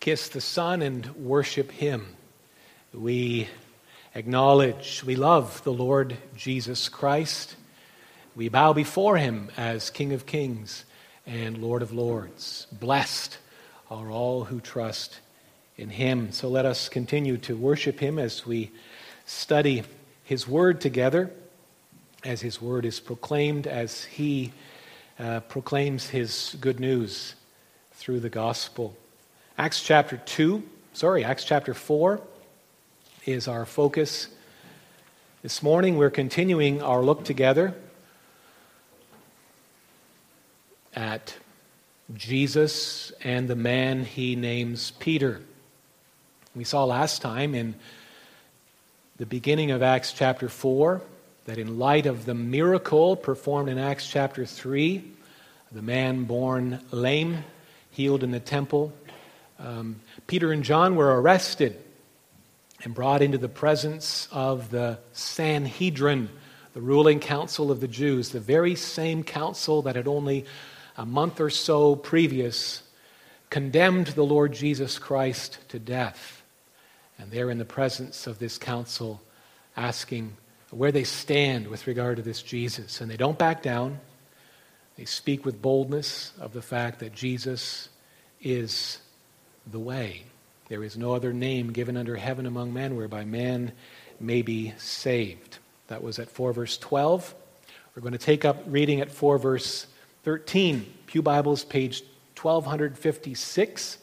kiss the Son and worship Him. We acknowledge, we love the Lord Jesus Christ. We bow before Him as King of Kings and Lord of Lords. Blessed are all who trust in Him. So let us continue to worship Him as we study His Word together, as His Word is proclaimed, as He proclaims His good news through the gospel. Acts chapter 4 is our focus. This morning we're continuing our look together at Jesus and the man He names Peter. We saw last time in the beginning of Acts chapter 4 that in light of the miracle performed in Acts chapter 3, the man born lame, healed in the temple, Peter and John were arrested and brought into the presence of the Sanhedrin, the ruling council of the Jews, the very same council that had only a month or so previous condemned the Lord Jesus Christ to death. And they're in the presence of this council asking where they stand with regard to this Jesus. And they don't back down. They speak with boldness of the fact that Jesus is the way. There is no other name given under heaven among men whereby man may be saved. That was at 4 verse 12. We're going to take up reading at 4 verse 13. Pew Bibles, page 1256.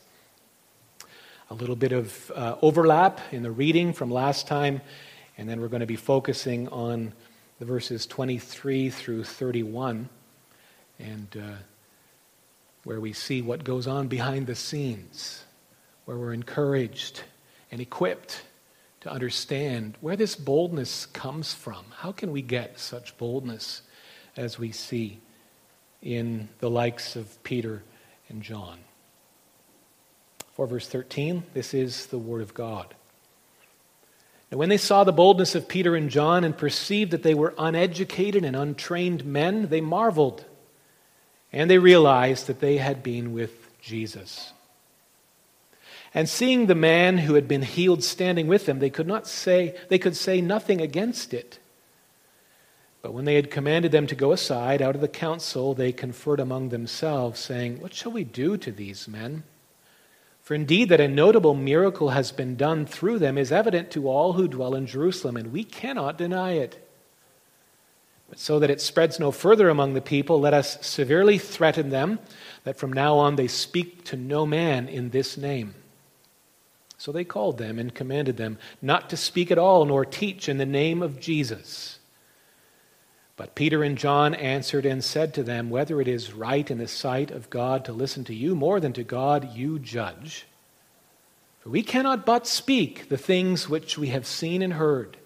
A little bit of overlap in the reading from last time, and then we're going to be focusing on the verses 23 through 31, and where we see what goes on behind the scenes, where we're encouraged and equipped to understand where this boldness comes from. How can we get such boldness as we see in the likes of Peter and John? 4 verse 13, this is the word of God. Now when they saw the boldness of Peter and John and perceived that they were uneducated and untrained men, they marveled, and they realized that they had been with Jesus. And seeing the man who had been healed standing with them, they could say nothing against it. But when they had commanded them to go aside out of the council, they conferred among themselves, saying, "What shall we do to these men? For indeed that a notable miracle has been done through them is evident to all who dwell in Jerusalem, and we cannot deny it. But so that it spreads no further among the people, let us severely threaten them that from now on they speak to no man in this name." So they called them and commanded them not to speak at all nor teach in the name of Jesus. But Peter and John answered and said to them, "Whether it is right in the sight of God to listen to you more than to God, you judge. For we cannot but speak the things which we have seen and heard."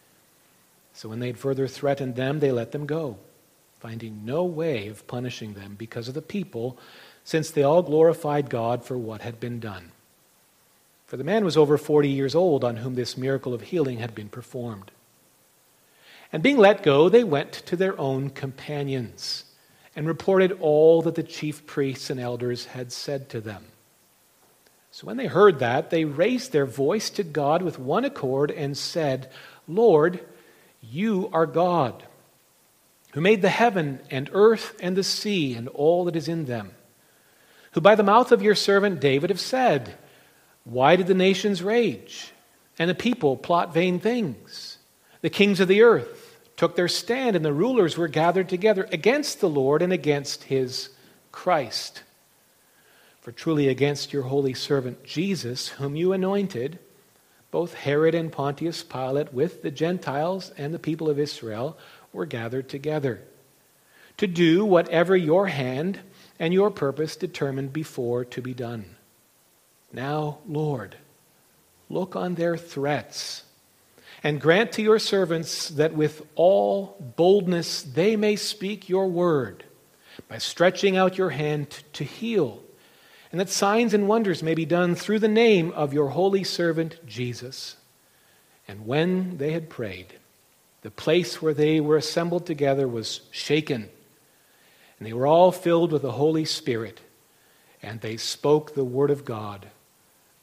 So when they had further threatened them, they let them go, finding no way of punishing them because of the people, since they all glorified God for what had been done. For the man was over 40 years old on whom this miracle of healing had been performed. And being let go, they went to their own companions and reported all that the chief priests and elders had said to them. So when they heard that, they raised their voice to God with one accord and said, "Lord, you are God, who made the heaven and earth and the sea and all that is in them, who by the mouth of your servant David have said, 'Why did the nations rage and the people plot vain things? The kings of the earth took their stand, and the rulers were gathered together against the Lord and against His Christ. For truly against your holy servant Jesus, whom you anointed, both Herod and Pontius Pilate with the Gentiles and the people of Israel were gathered together, to do whatever your hand and your purpose determined before to be done. Now, Lord, look on their threats, and grant to your servants that with all boldness they may speak your word by stretching out your hand to heal, and that signs and wonders may be done through the name of your holy servant Jesus." And when they had prayed, the place where they were assembled together was shaken, and they were all filled with the Holy Spirit, and they spoke the word of God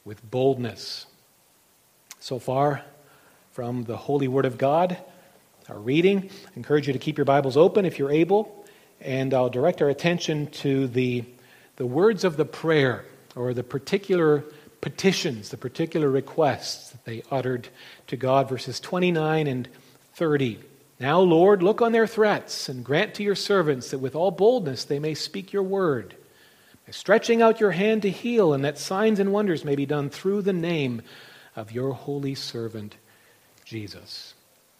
with boldness. So far from the Holy Word of God, our reading. I encourage you to keep your Bibles open if you're able, and I'll direct our attention to the words of the prayer, or the particular petitions, the particular requests that they uttered to God, verses 29 and 30. Now, Lord, look on their threats and grant to your servants that with all boldness they may speak your word, by stretching out your hand to heal, and that signs and wonders may be done through the name of your holy servant, Jesus.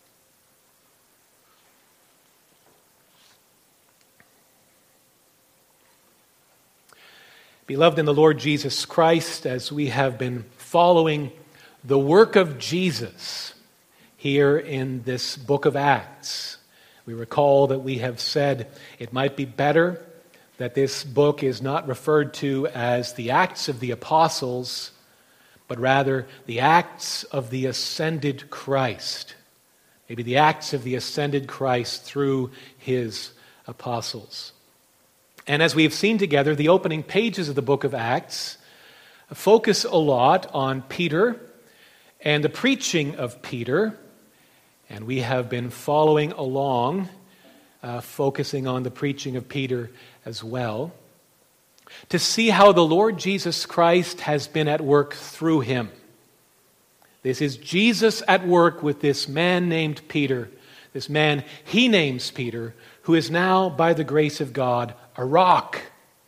Beloved in the Lord Jesus Christ, as we have been following the work of Jesus here in this book of Acts, we recall that we have said it might be better that this book is not referred to as the Acts of the Apostles, but rather the Acts of the Ascended Christ. Maybe the Acts of the Ascended Christ through his apostles. And as we have seen together, the opening pages of the book of Acts focus a lot on Peter and the preaching of Peter. And we have been following along, focusing on the preaching of Peter as well, to see how the Lord Jesus Christ has been at work through him. This is Jesus at work with this man named Peter, this man he names Peter, who is now, by the grace of God, a rock.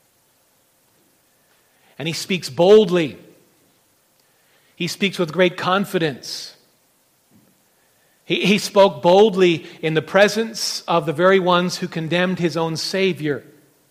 And he speaks boldly. He speaks with great confidence. He spoke boldly in the presence of the very ones who condemned his own Savior.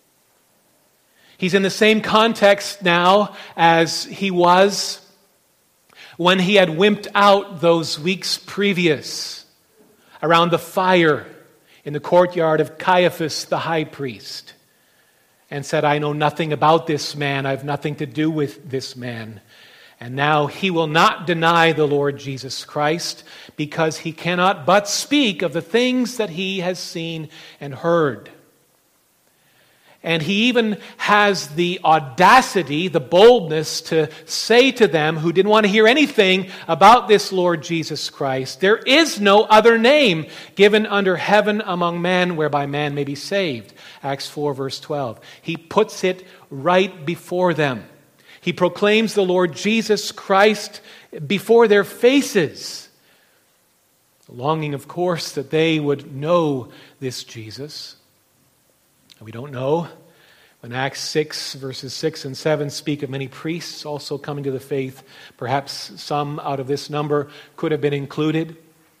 He's in the same context now as he was when he had wimped out those weeks previous around the fire in the courtyard of Caiaphas the high priest, and said, I know nothing about this man. I have nothing to do with this man. And now he will not deny the Lord Jesus Christ because he cannot but speak of the things that he has seen and heard. And he even has the audacity, the boldness to say to them who didn't want to hear anything about this Lord Jesus Christ, there is no other name given under heaven among men whereby man may be saved. Acts 4 verse 12. He puts it right before them. He proclaims the Lord Jesus Christ before their faces. Longing, of course, that they would know this Jesus. We don't know. When Acts 6, verses 6 and 7 speak of many priests also coming to the faith, perhaps some out of this number could have been included.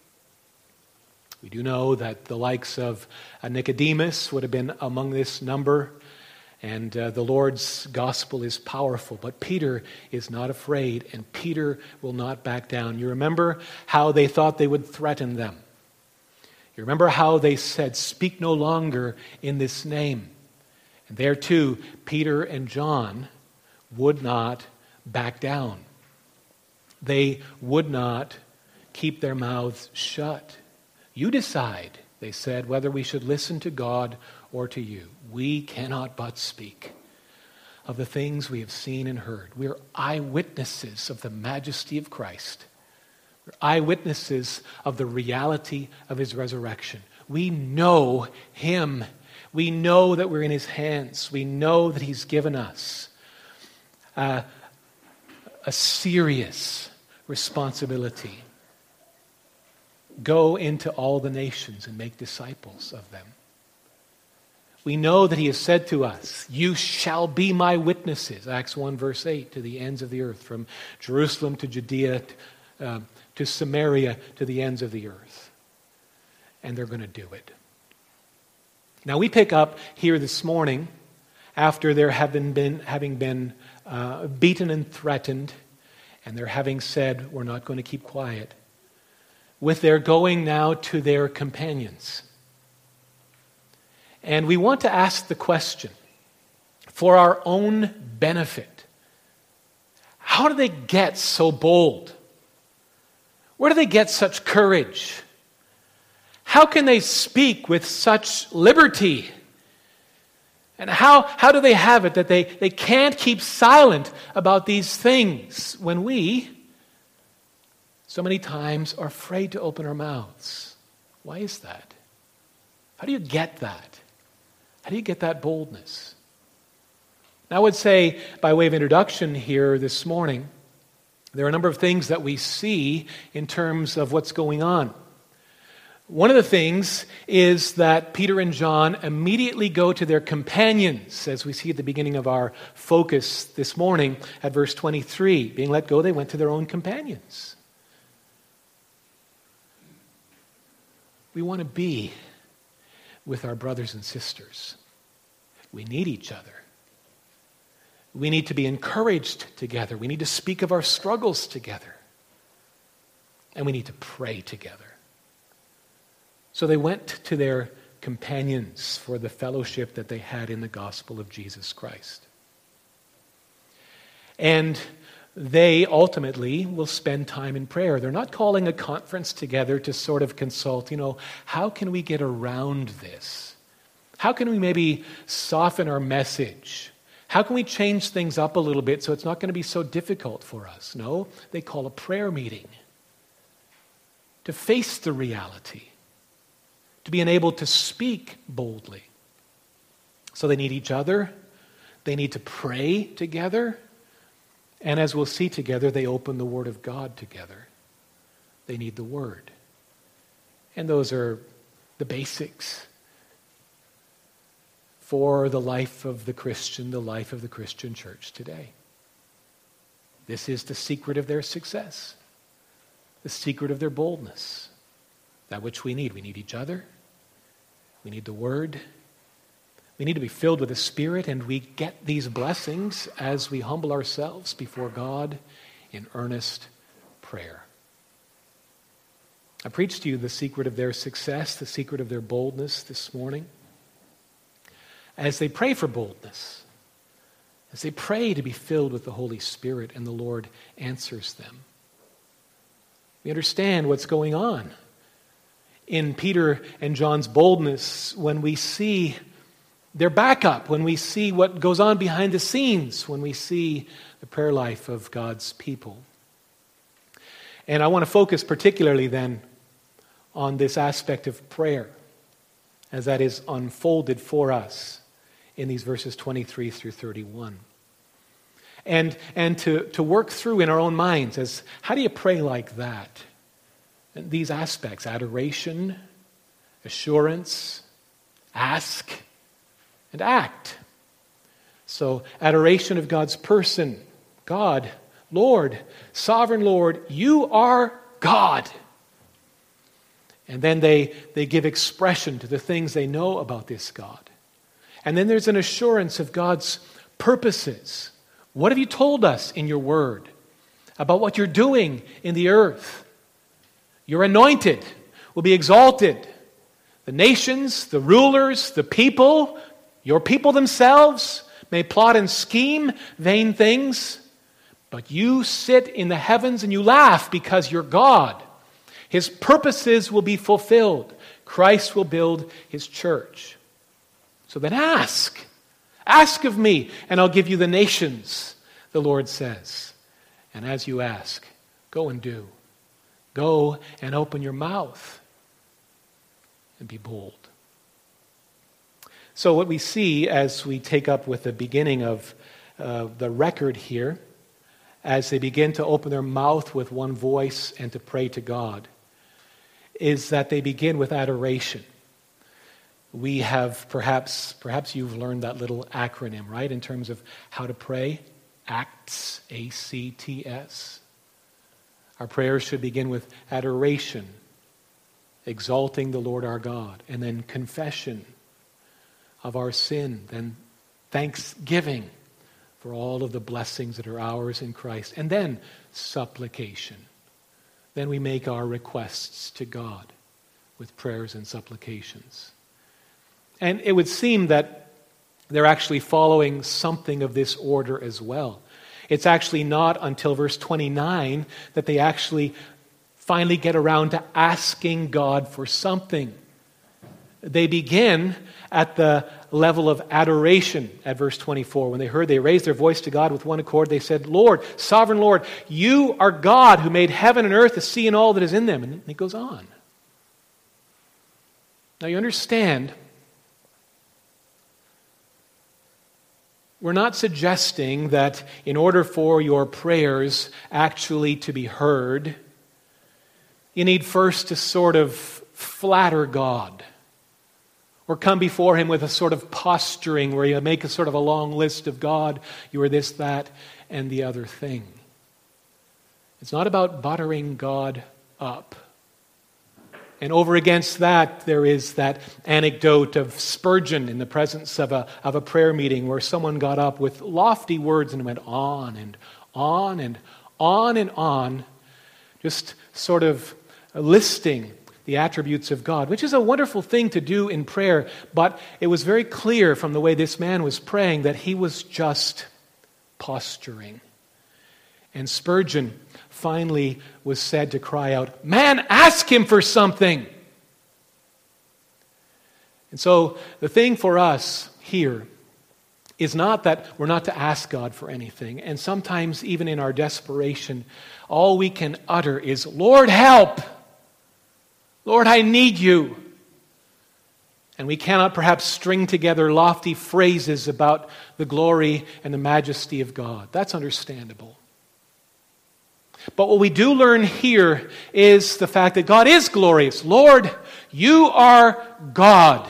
We do know that the likes of Nicodemus would have been among this number, and the Lord's gospel is powerful. But Peter is not afraid, and Peter will not back down. You remember how they thought they would threaten them. You remember how they said, speak no longer in this name. And there too, Peter and John would not back down. They would not keep their mouths shut. You decide, they said, whether we should listen to God or to you. We cannot but speak of the things we have seen and heard. We are eyewitnesses of the majesty of Christ. We're eyewitnesses of the reality of his resurrection. We know him. We know that we're in his hands. We know that he's given us a serious responsibility. Go into all the nations and make disciples of them. We know that he has said to us, you shall be my witnesses, Acts 1 verse 8, to the ends of the earth, from Jerusalem to Judea to Samaria to the ends of the earth. And they're going to do it. Now we pick up here this morning after there having been beaten and threatened, and they're having said, we're not going to keep quiet, with their going now to their companions. And we want to ask the question, for our own benefit, how do they get so bold? Where do they get such courage? How can they speak with such liberty? And how do they have it that they can't keep silent about these things when we, so many times, are afraid to open our mouths? Why is that? How do you get that? How do you get that boldness? Now, I would say, by way of introduction here this morning, there are a number of things that we see in terms of what's going on. One of the things is that Peter and John immediately go to their companions, as we see at the beginning of our focus this morning at verse 23. Being let go, they went to their own companions. We want to be with our brothers and sisters. We need each other. We need to be encouraged together. We need to speak of our struggles together. And we need to pray together. So they went to their companions for the fellowship that they had in the gospel of Jesus Christ. And they ultimately will spend time in prayer. They're not calling a conference together to sort of consult, how can we get around this? How can we maybe soften our message? How can we change things up a little bit so it's not going to be so difficult for us? No, they call a prayer meeting to face the reality, to be enabled to speak boldly. So they need each other. They need to pray together. And as we'll see together, they open the Word of God together. They need the Word. And those are the basics for the life of the Christian, the life of the Christian church today. This is the secret of their success, the secret of their boldness, that which we need. We need each other. We need the Word. We need to be filled with the Spirit, and we get these blessings as we humble ourselves before God in earnest prayer. I preached to you the secret of their success, the secret of their boldness this morning. As they pray for boldness, as they pray to be filled with the Holy Spirit, and the Lord answers them, we understand what's going on in Peter and John's boldness when we see their backup, when we see what goes on behind the scenes, when we see the prayer life of God's people. And I want to focus particularly then on this aspect of prayer as that is unfolded for us in these verses 23 through 31. And to work through in our own minds as how do you pray like that? And these aspects, adoration, assurance, ask, and act. So, adoration of God's person. God, Lord, sovereign Lord, you are God. And then they give expression to the things they know about this God. And then there's an assurance of God's purposes. What have you told us in your word about what you're doing in the earth? Your anointed will be exalted. The nations, the rulers, the people, your people themselves may plot and scheme vain things, but you sit in the heavens and you laugh because you're God. His purposes will be fulfilled. Christ will build his church. So then ask. Ask of me, and I'll give you the nations, the Lord says. And as you ask, go and do. Go and open your mouth and be bold. So what we see as we take up with the beginning of the record here, as they begin to open their mouth with one voice and to pray to God, is that they begin with adoration. We have perhaps you've learned that little acronym, right, in terms of how to pray. ACTS, A-C-T-S. Our prayers should begin with adoration, exalting the Lord our God, and then confession of our sin, then thanksgiving for all of the blessings that are ours in Christ, and then supplication. Then we make our requests to God with prayers and supplications. And it would seem that they're actually following something of this order as well. It's actually not until verse 29 that they actually finally get around to asking God for something. They begin at the level of adoration at verse 24. When they heard, they raised their voice to God with one accord. They said, Lord, sovereign Lord, you are God who made heaven and earth, the sea, and all that is in them. And it goes on. Now you understand, we're not suggesting that in order for your prayers actually to be heard, you need first to sort of flatter God or come before Him with a sort of posturing where you make a sort of a long list of God, you are this, that, and the other thing. It's not about buttering God up. And over against that, there is that anecdote of Spurgeon in the presence of a prayer meeting where someone got up with lofty words and went on and on and on and on, just sort of listing the attributes of God, which is a wonderful thing to do in prayer, but it was very clear from the way this man was praying that he was just posturing. And Spurgeon finally was said to cry out, "Man, ask Him for something!" And so the thing for us here is not that we're not to ask God for anything. And sometimes even in our desperation, all we can utter is, "Lord, help! Lord, I need you." And we cannot perhaps string together lofty phrases about the glory and the majesty of God. That's understandable. But what we do learn here is the fact that God is glorious. Lord, you are God.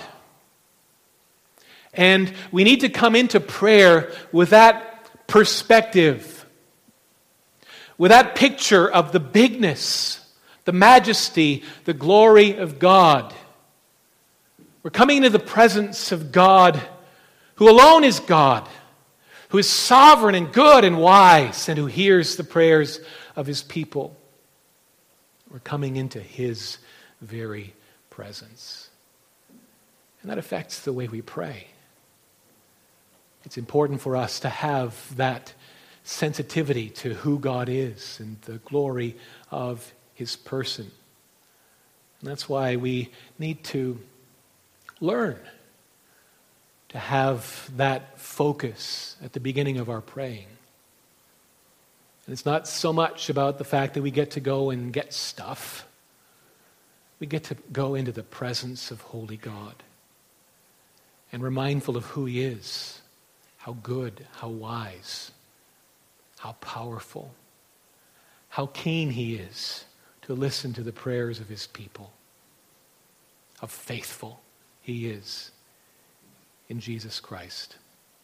And we need to come into prayer with that perspective, with that picture of the bigness, the majesty, the glory of God. We're coming into the presence of God, who alone is God, who is sovereign and good and wise, and who hears the prayers of His people. We're coming into His very presence. And that affects the way we pray. It's important for us to have that sensitivity to who God is and the glory of His person. And that's why we need to learn to have that focus at the beginning of our praying. And it's not so much about the fact that we get to go and get stuff. We get to go into the presence of holy God. And we're mindful of who He is, how good, how wise, how powerful, how keen He is to listen to the prayers of His people, how faithful He is in Jesus Christ.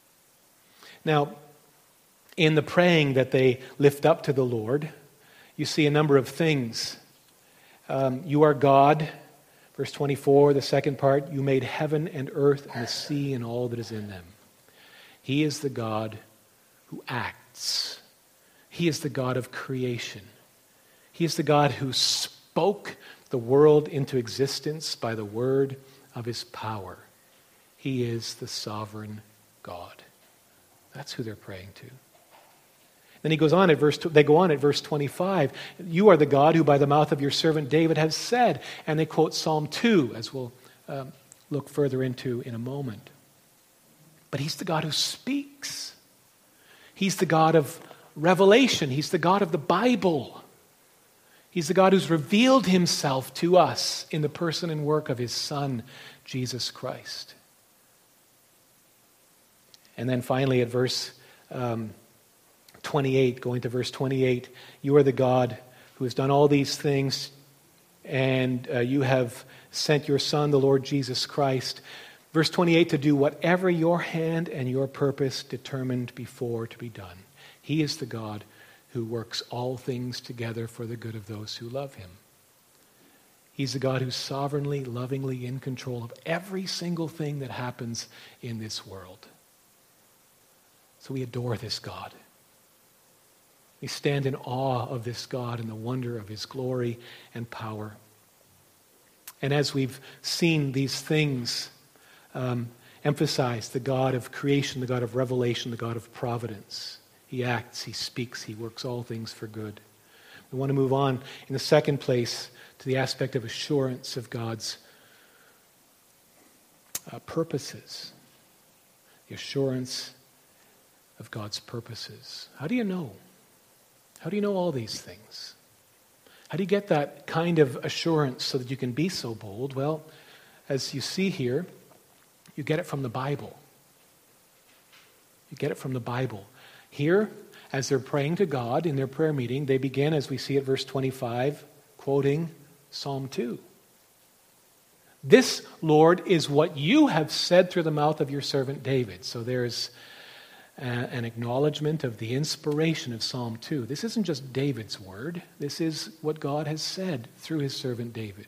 Now, in the praying that they lift up to the Lord, you see a number of things. You are God, verse 24, the second part, you made heaven and earth and the sea and all that is in them. He is the God who acts. He is the God of creation. He is the God who spoke the world into existence by the word of His power. He is the sovereign God. That's who they're praying to. Then he goes on at they go on at verse 25. You are the God who by the mouth of your servant David has said. And they quote Psalm 2, as we'll look further into in a moment. But He's the God who speaks. He's the God of revelation. He's the God of the Bible. He's the God who's revealed Himself to us in the person and work of His Son, Jesus Christ. And then finally at verse 28, going to verse 28, you are the God who has done all these things, and you have sent your Son, the Lord Jesus Christ. Verse 28, to do whatever your hand and your purpose determined before to be done. He is the God who works all things together for the good of those who love Him. He's the God who's sovereignly, lovingly in control of every single thing that happens in this world. So we adore this God. We stand in awe of this God and the wonder of His glory and power. And as we've seen these things emphasized, the God of creation, the God of revelation, the God of providence. He acts, He speaks, He works all things for good. We want to move on in the second place to the aspect of assurance of God's purposes. The assurance of God's purposes. How do you know? How do you know all these things? How do you get that kind of assurance so that you can be so bold? Well, as you see here, you get it from the Bible. You get it from the Bible. Here, as they're praying to God in their prayer meeting, they begin, as we see at verse 25, quoting Psalm 2. This, Lord, is what you have said through the mouth of your servant David. So there's an acknowledgement of the inspiration of Psalm 2. This isn't just David's word. This is what God has said through his servant David.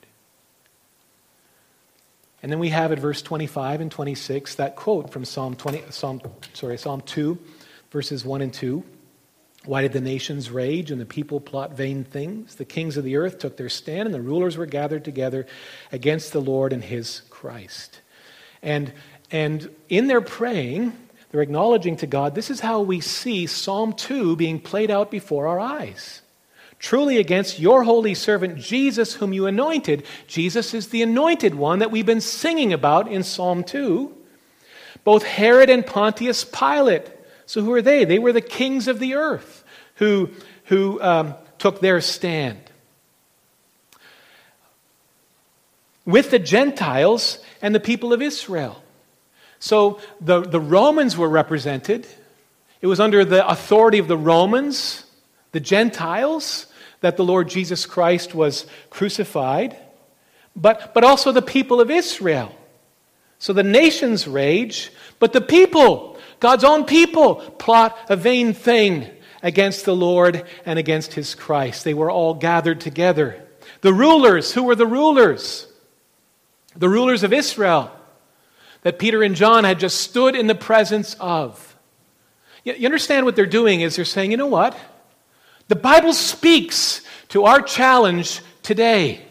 And then we have at verse 25 and 26 that quote from Psalm 2, verses 1 and 2. Why did the nations rage and the people plot vain things? The kings of the earth took their stand and the rulers were gathered together against the Lord and his Christ. And in their praying, they're acknowledging to God, this is how we see Psalm 2 being played out before our eyes. Truly against your holy servant Jesus whom you anointed. Jesus is the anointed one that we've been singing about in Psalm 2. Both Herod and Pontius Pilate. So who are they? They were the kings of the earth who took their stand. With the Gentiles and the people of Israel. So the Romans were represented. It was under the authority of the Romans, the Gentiles, that the Lord Jesus Christ was crucified, but also the people of Israel. So the nations rage, but the people, God's own people, plot a vain thing against the Lord and against his Christ. They were all gathered together. The rulers, who were the rulers? The rulers of Israel that Peter and John had just stood in the presence of. You understand what they're doing is they're saying, you know what? The Bible speaks to our challenge today.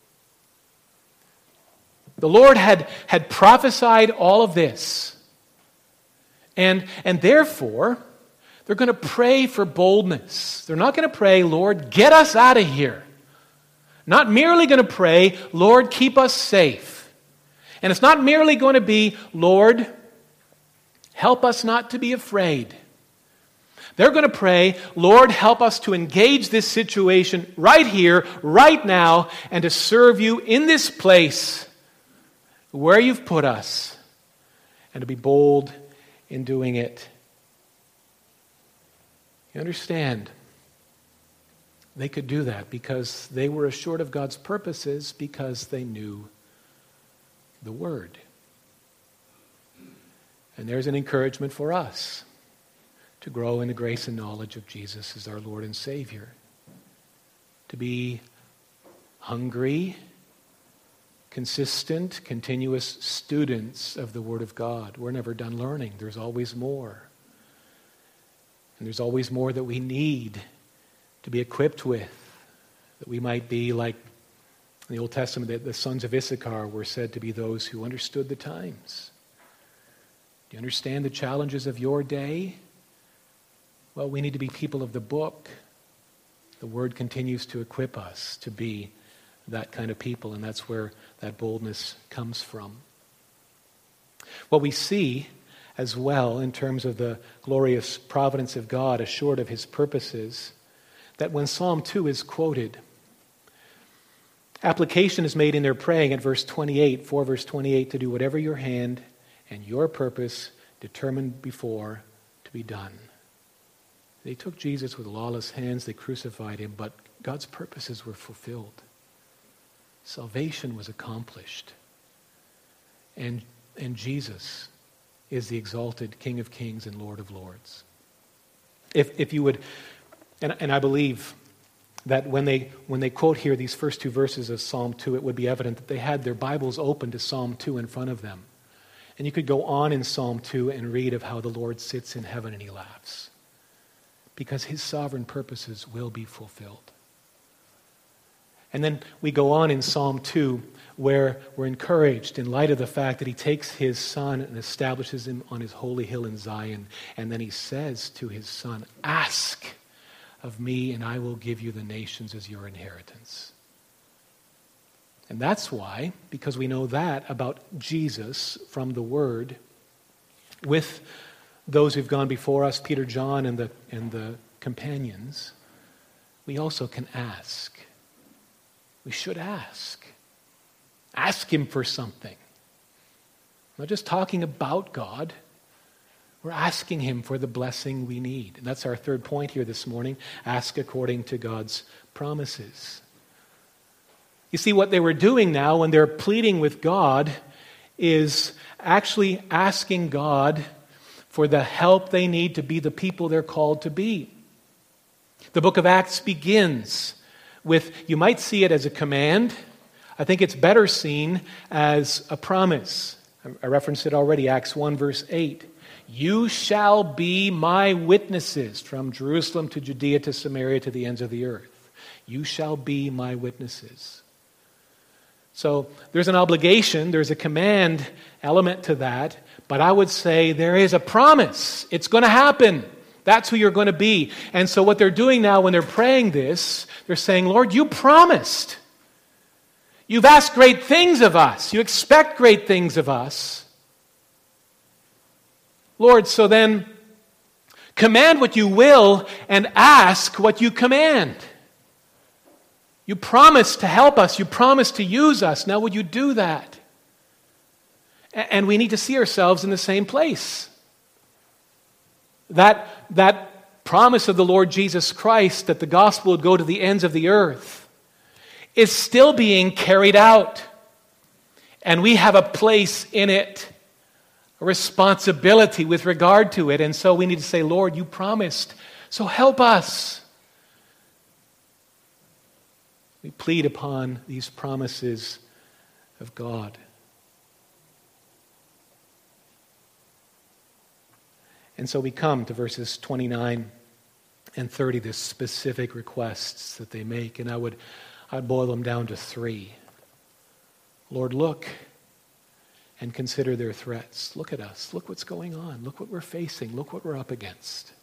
The Lord had prophesied all of this. And therefore, they're going to pray for boldness. They're not going to pray, Lord, get us out of here. Not merely going to pray, Lord, keep us safe. And it's not merely going to be, Lord, help us not to be afraid. They're going to pray, Lord, help us to engage this situation right here, right now, and to serve you in this place where you've put us, and to be bold in doing it. You understand? They could do that because they were assured of God's purposes because they knew the Word. And there's an encouragement for us to grow in the grace and knowledge of Jesus as our Lord and Savior. To be hungry, consistent, continuous students of the Word of God. We're never done learning. There's always more. And there's always more that we need to be equipped with, that we might be like in the Old Testament, that the sons of Issachar were said to be those who understood the times. Do you understand the challenges of your day? Well, we need to be people of the book. The Word continues to equip us to be that kind of people, and that's where that boldness comes from. What we see as well in terms of the glorious providence of God, assured of his purposes, that when Psalm 2 is quoted, application is made in their praying at verse 28, 4 verse 28, to do whatever your hand and your purpose determined before to be done. They took Jesus with lawless hands, they crucified him, but God's purposes were fulfilled. Salvation was accomplished. And Jesus is the exalted King of Kings and Lord of Lords. If you would, and I believe that when they quote here these first two verses of Psalm 2, it would be evident that they had their Bibles open to Psalm 2 in front of them. And you could go on in Psalm 2 and read of how the Lord sits in heaven and he laughs. Because his sovereign purposes will be fulfilled. And then we go on in Psalm 2 where we're encouraged in light of the fact that he takes his son and establishes him on his holy hill in Zion. And then he says to his son, ask of me and I will give you the nations as your inheritance. And that's why, because we know that about Jesus from the Word, with those who've gone before us, Peter, John, and the companions, we also can ask. We should ask. Ask Him for something. Not just talking about God. We're asking Him for the blessing we need. And that's our third point here this morning. Ask according to God's promises. You see, what they were doing now when they're pleading with God is actually asking God for the help they need to be the people they're called to be. The book of Acts begins with, you might see it as a command. I think it's better seen as a promise. I referenced it already, Acts 1 verse 8. You shall be my witnesses from Jerusalem to Judea to Samaria to the ends of the earth. You shall be my witnesses. So there's an obligation, there's a command element to that, but I would say there is a promise. It's going to happen. That's who you're going to be. And so what they're doing now when they're praying this, they're saying, Lord, you promised. You've asked great things of us. You expect great things of us. Lord, so then command what you will and ask what you command. You promised to help us. You promised to use us. Now would you do that? And we need to see ourselves in the same place. That promise of the Lord Jesus Christ that the gospel would go to the ends of the earth is still being carried out. And we have a place in it, a responsibility with regard to it. And so we need to say, Lord, you promised, so help us. We plead upon these promises of God. And so we come to verses 29 and 30, the specific requests that they make. And I'd boil them down to three. Lord, look and consider their threats. Look at us. Look what's going on. Look what we're facing. Look what we're up against.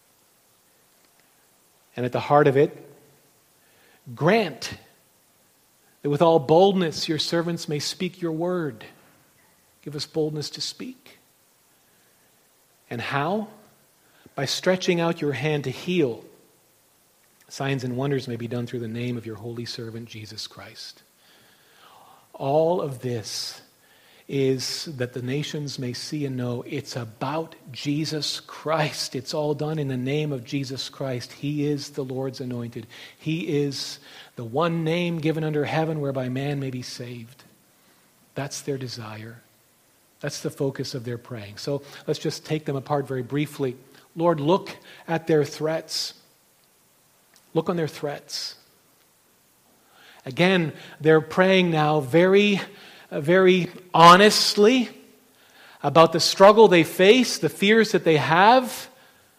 And at the heart of it, grant that with all boldness your servants may speak your word. Give us boldness to speak. And how? By stretching out your hand to heal. Signs and wonders may be done through the name of your holy servant, Jesus Christ. All of this is that the nations may see and know it's about Jesus Christ. It's all done in the name of Jesus Christ. He is the Lord's anointed. He is the one name given under heaven whereby man may be saved. That's their desire. That's the focus of their praying. So let's just take them apart very briefly. Lord, look at their threats. Look on their threats. Again, they're praying now very honestly about the struggle they face, the fears that they have,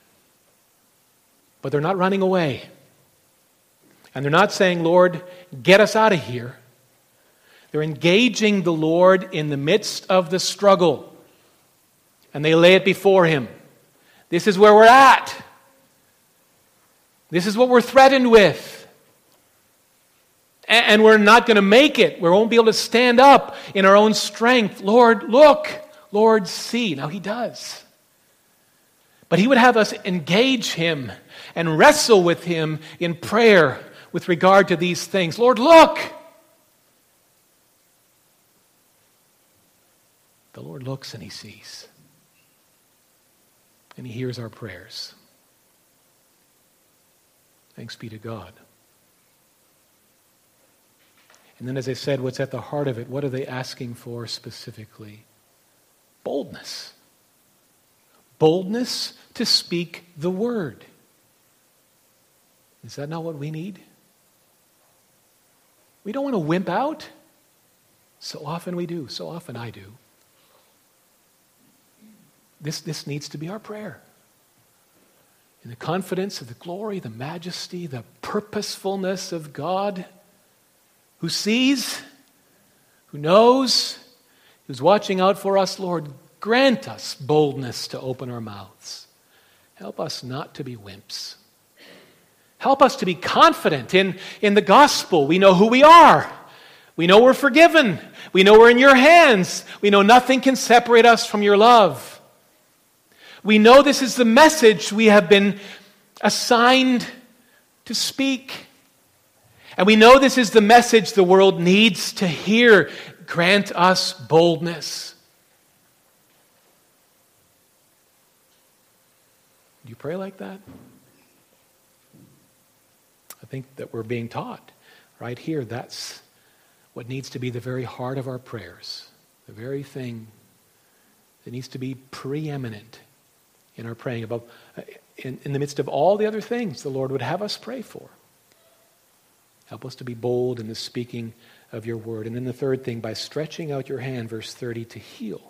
but they're not running away. And they're not saying, Lord, get us out of here. They're engaging the Lord in the midst of the struggle. And they lay it before Him. This is where we're at. This is what we're threatened with. And we're not going to make it. We won't be able to stand up in our own strength. Lord, look. Lord, see. Now He does. But He would have us engage Him and wrestle with Him in prayer with regard to these things. Lord, look. The Lord looks and He sees. And He hears our prayers. Thanks be to God. And then, as I said, what's at the heart of it? What are they asking for specifically? Boldness. Boldness to speak the word. Is that not what we need? We don't want to wimp out. So often we do. So often I do. This needs to be our prayer. In the confidence of the glory, the majesty, the purposefulness of God, who sees, who knows, who's watching out for us, Lord, grant us boldness to open our mouths. Help us not to be wimps. Help us to be confident in the gospel. We know who we are. We know we're forgiven. We know we're in your hands. We know nothing can separate us from your love. We know this is the message we have been assigned to speak. And we know this is the message the world needs to hear. Grant us boldness. Do you pray like that? I think that we're being taught right here. That's what needs to be the very heart of our prayers. The very thing that needs to be preeminent in our praying about, in the midst of all the other things the Lord would have us pray for. Help us to be bold in the speaking of your word. And then the third thing, by stretching out your hand, verse 30, to heal.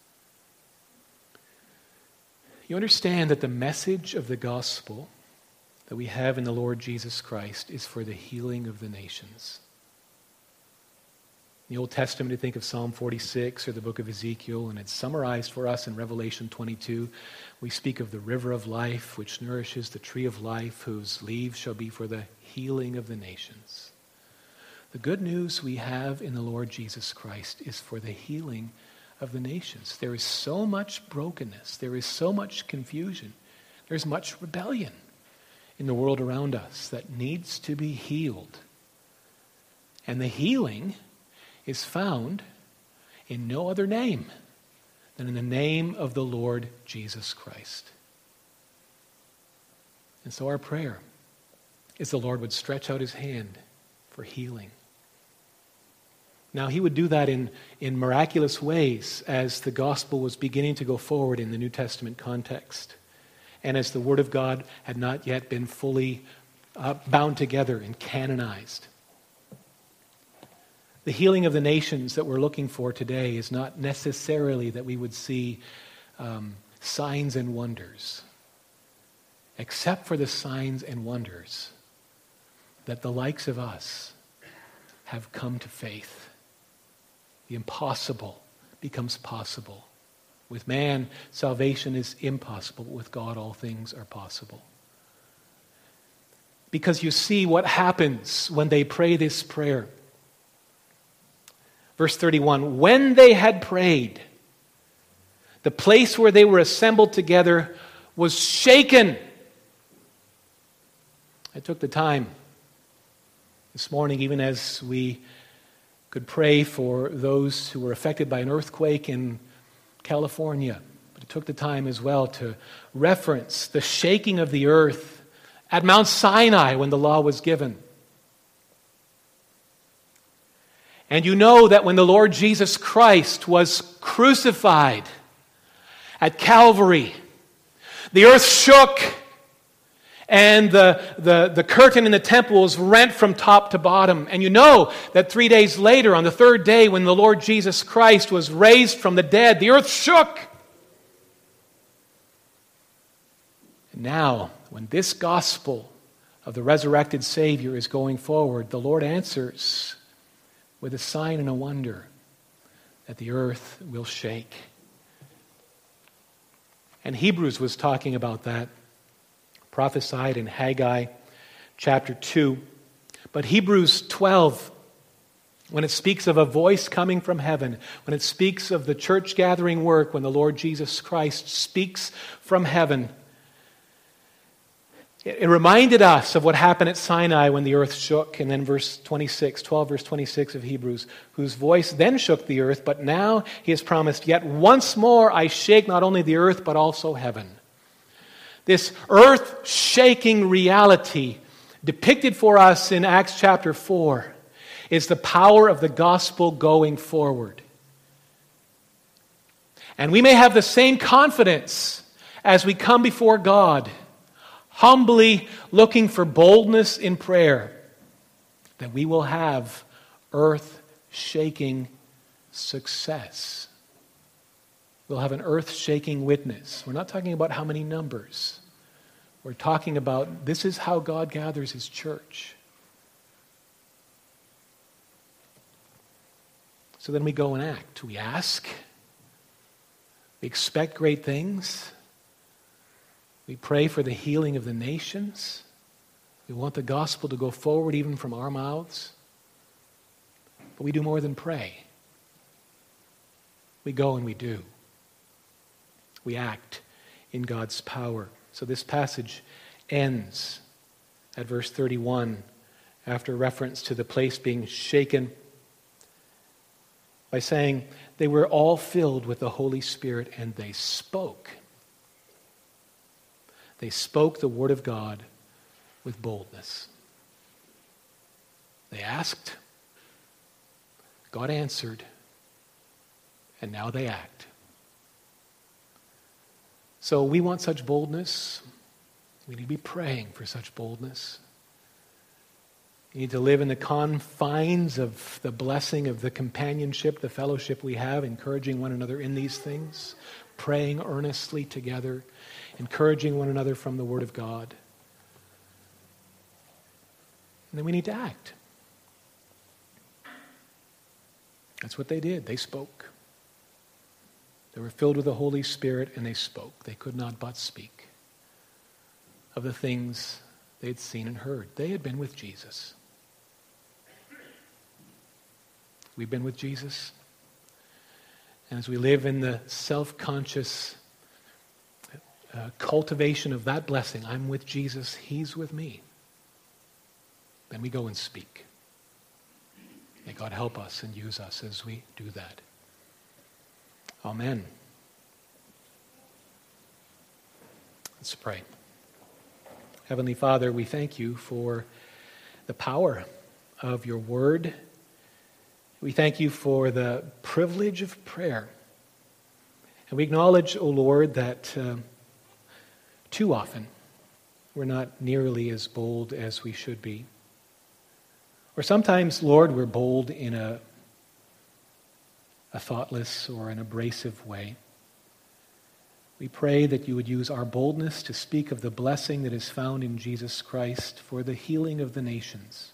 You understand that the message of the gospel that we have in the Lord Jesus Christ is for the healing of the nations. In the Old Testament, you think of Psalm 46 or the book of Ezekiel, and it's summarized for us in Revelation 22. We speak of the river of life, which nourishes the tree of life, whose leaves shall be for the healing of the nations. The good news we have in the Lord Jesus Christ is for the healing of the nations. There is so much brokenness. There is so much confusion. There's much rebellion in the world around us that needs to be healed. And the healing is found in no other name than in the name of the Lord Jesus Christ. And so our prayer is the Lord would stretch out his hand for healing. Now, he would do that in miraculous ways as the gospel was beginning to go forward in the New Testament context, and as the Word of God had not yet been fully bound together and canonized. The healing of the nations that we're looking for today is not necessarily that we would see signs and wonders, except for the signs and wonders that the likes of us have come to faith. The impossible becomes possible. With man, salvation is impossible, but with God, all things are possible. Because you see what happens when they pray this prayer. Verse 31, when they had prayed, the place where they were assembled together was shaken. I took the time this morning, even as we could pray for those who were affected by an earthquake in California. But I took the time as well to reference the shaking of the earth at Mount Sinai when the law was given. And you know that when the Lord Jesus Christ was crucified at Calvary, the earth shook and the curtain in the temple was rent from top to bottom. And you know that 3 days later, on the third day, when the Lord Jesus Christ was raised from the dead, the earth shook. And now, when this gospel of the resurrected Savior is going forward, the Lord answers with a sign and a wonder that the earth will shake. And Hebrews was talking about that, prophesied in Haggai chapter 2. But Hebrews 12, when it speaks of a voice coming from heaven, when it speaks of the church gathering work, when the Lord Jesus Christ speaks from heaven, it reminded us of what happened at Sinai when the earth shook. And then verse 12 verse 26 of Hebrews, whose voice then shook the earth, but now he has promised, yet once more I shake not only the earth, but also heaven. This earth-shaking reality depicted for us in Acts chapter 4 is the power of the gospel going forward. And we may have the same confidence as we come before God, humbly looking for boldness in prayer, that we will have earth-shaking success. We'll have an earth-shaking witness. We're not talking about how many numbers. We're talking about this is how God gathers his church. So then we go and act. We ask. We expect great things. We pray for the healing of the nations. We want the gospel to go forward even from our mouths. But we do more than pray. We go and we do. We act in God's power. So this passage ends at verse 31 after reference to the place being shaken by saying, they were all filled with the Holy Spirit and they spoke. They spoke the word of God with boldness. They asked, God answered, and now they act. So we want such boldness. We need to be praying for such boldness. We need to live in the confines of the blessing of the companionship, the fellowship we have, encouraging one another in these things, praying earnestly together, encouraging one another from the Word of God. And then we need to act. That's what they did. They spoke. They were filled with the Holy Spirit and they spoke. They could not but speak of the things they'd seen and heard. They had been with Jesus. We've been with Jesus. And as we live in the self-conscious cultivation of that blessing, I'm with Jesus, He's with me, then we go and speak. May God help us and use us as we do that. Amen. Let's pray. Heavenly Father, we thank you for the power of your word. We thank you for the privilege of prayer. And we acknowledge, O Lord, that too often we're not nearly as bold as we should be. Or sometimes, Lord, we're bold in a thoughtless or an abrasive way. We pray that you would use our boldness to speak of the blessing that is found in Jesus Christ for the healing of the nations.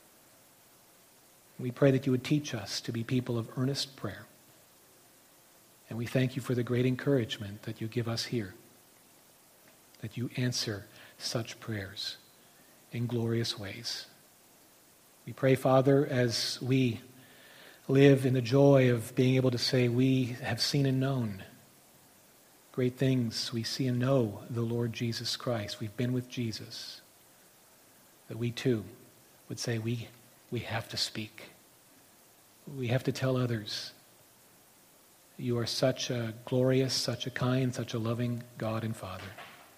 We pray that you would teach us to be people of earnest prayer. And we thank you for the great encouragement that you give us here, that you answer such prayers in glorious ways. We pray, Father, as we live in the joy of being able to say we have seen and known great things. We see and know the Lord Jesus Christ. We've been with Jesus. That we too would say we have to speak. We have to tell others. You are such a glorious, such a kind, such a loving God and Father.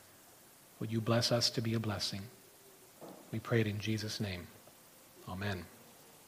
Would you bless us to be a blessing? We pray it in Jesus' name. Amen.